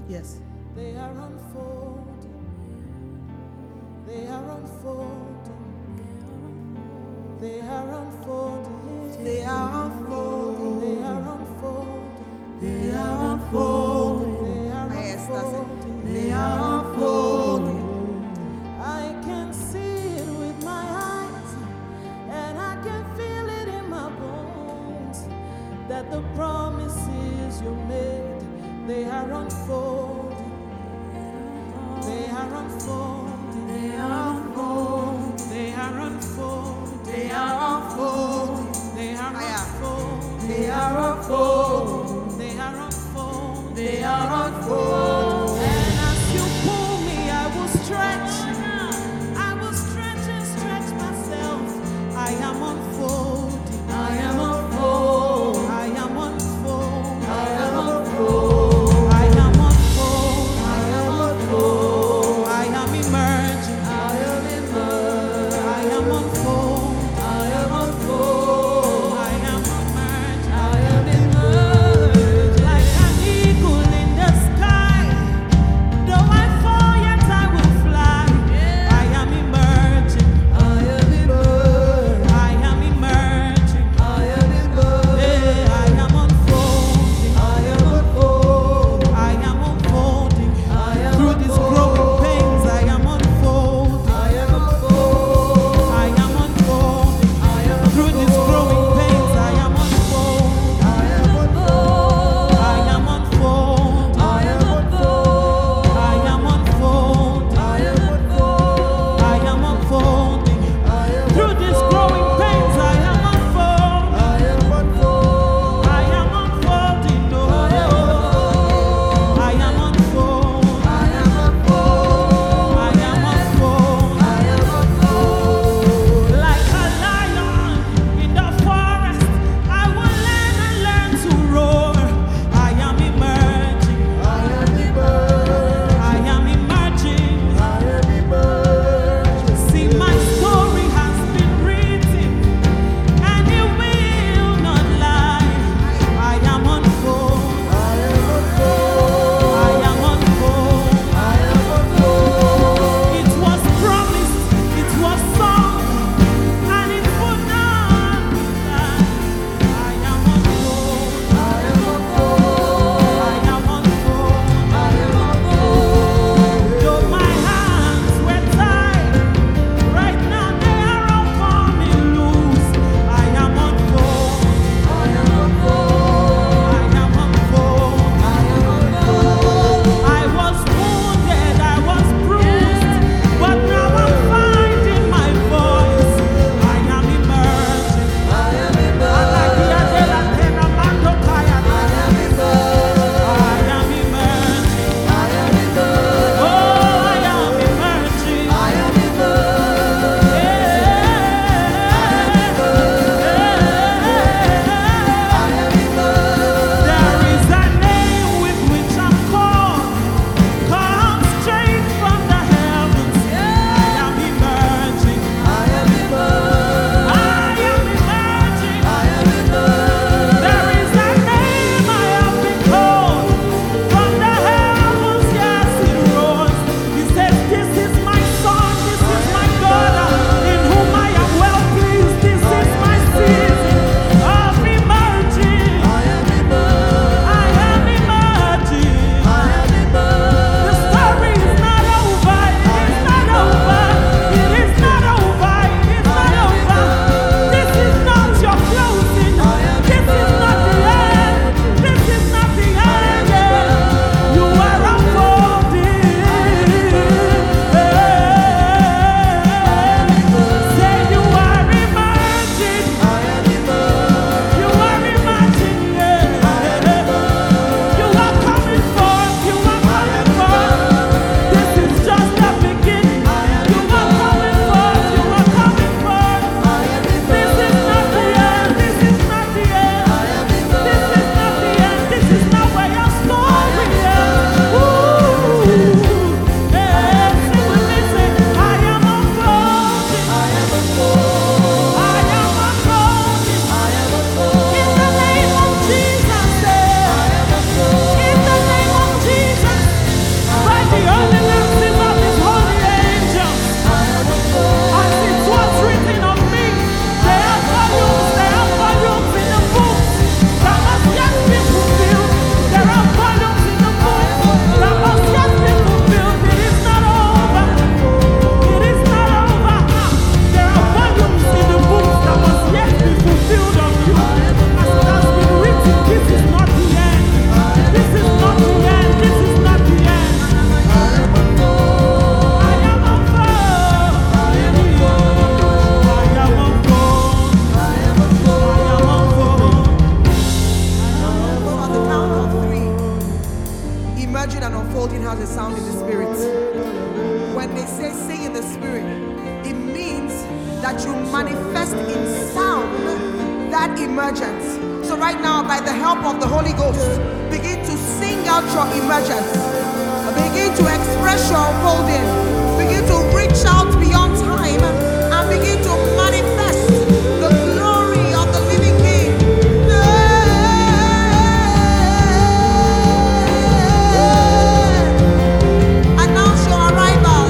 Yes. They are unfolding. They are unfolding. They are unfolding. They are unfolding. They are unfolding. They are unfolding. They are Yes, that's it. unfolding. They are unfolding. I can see it with my eyes, and I can feel it in my bones, that the promises you made, they are unfolding. They are unfolding. They are unfolding. They are unfolding. They are unfolding. They are unfolding. They are unfolding. They are unfolding. They are unfolding. And as you pull me, I will stretch. I will stretch and stretch myself. I am unfolding. I am unfolding. I am unfolding. I am unfolding. I am unfolding. I am unfolding. I am immersed. that you manifest in sound that emergence. So right now, by the help of the Holy Ghost, begin to sing out your emergence. Begin to express your unfolding. Begin to reach out beyond time and begin to manifest the glory of the living King. Announce your arrival.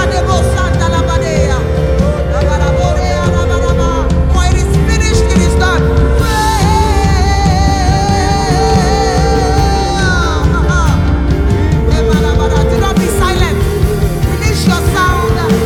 For it is finished, it is done. Do not be silent. Release your sound.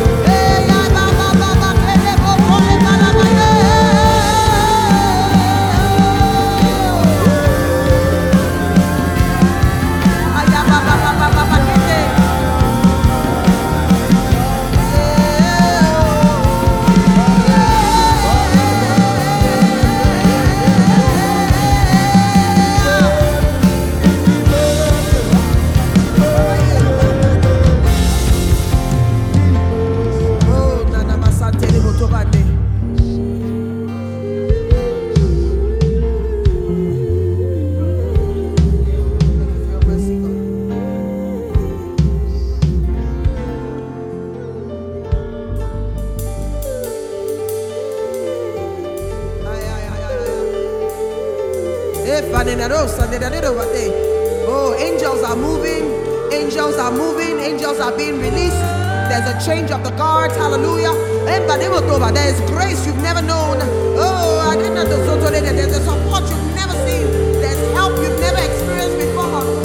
Oh, angels are moving, angels are moving, angels are being released. There's a change of the guards, hallelujah. There is grace you've never known. Oh, I didn't know there's a support you've never seen. There's help you've never experienced before.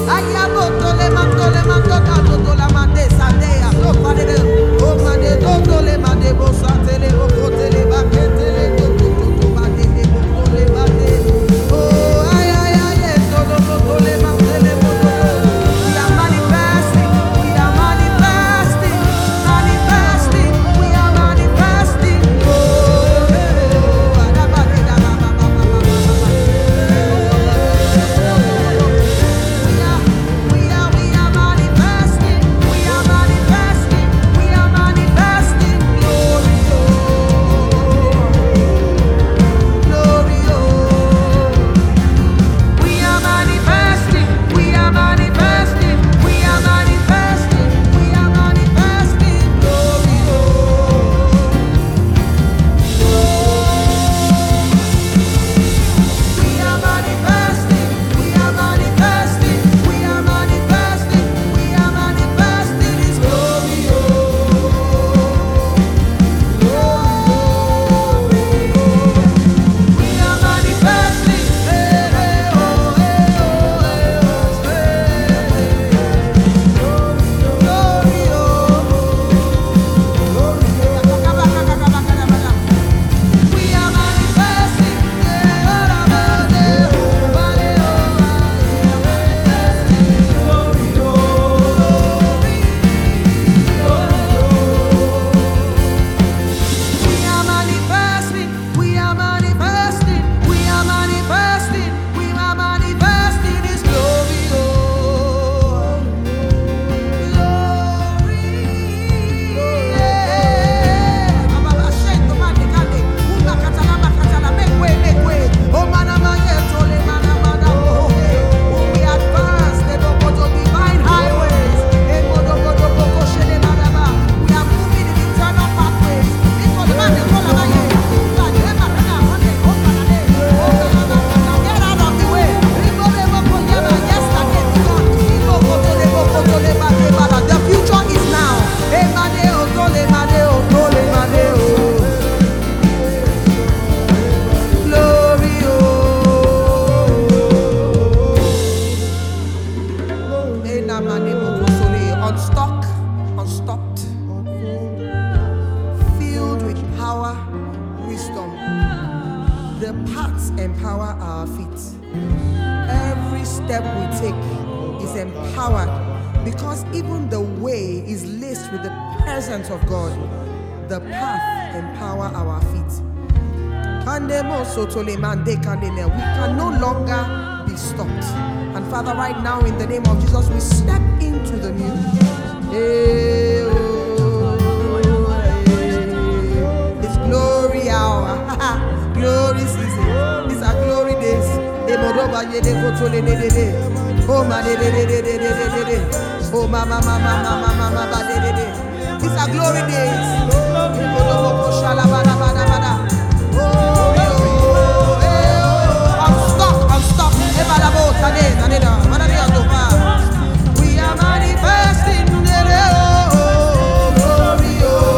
Because even the way is laced with the presence of God. The path empower our feet. We can no longer be stopped. And Father, right now in the name of Jesus, we step into the new. It's glory. Oh, ma de de de de de de de de. Oh, ma ma ma ma ma ma ma ma ba de de de. These are glory days. Oh, unstop. We are manifesting the glory.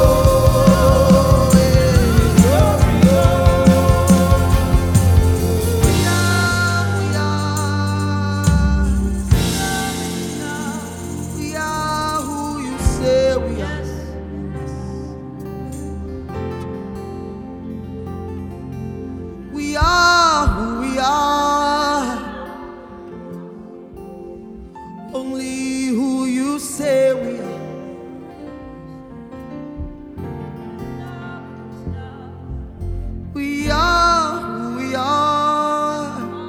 We are who you say we are. We are who we are. Only who you say we are. We are who we are.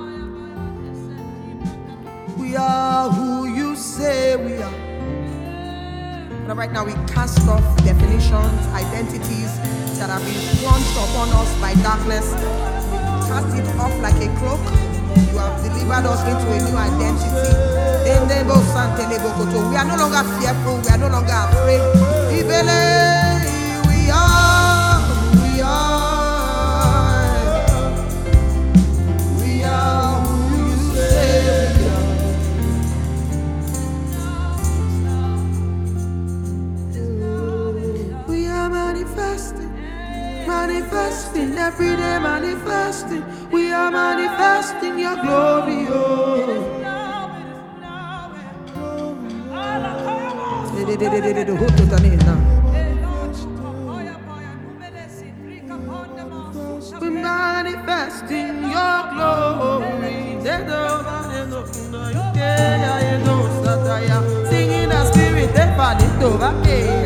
We are who you say we are. And right now we cast off definitions, identities that have been plunged upon us by darkness. Cast it off like a cloak. You have delivered us into a new identity. We are no longer fearful. We are no longer afraid. We are. We are who you say we are. Manifesting every day, manifesting. We are manifesting your glory, oh. We manifesting your glory. Singing the spirit, they fall it over.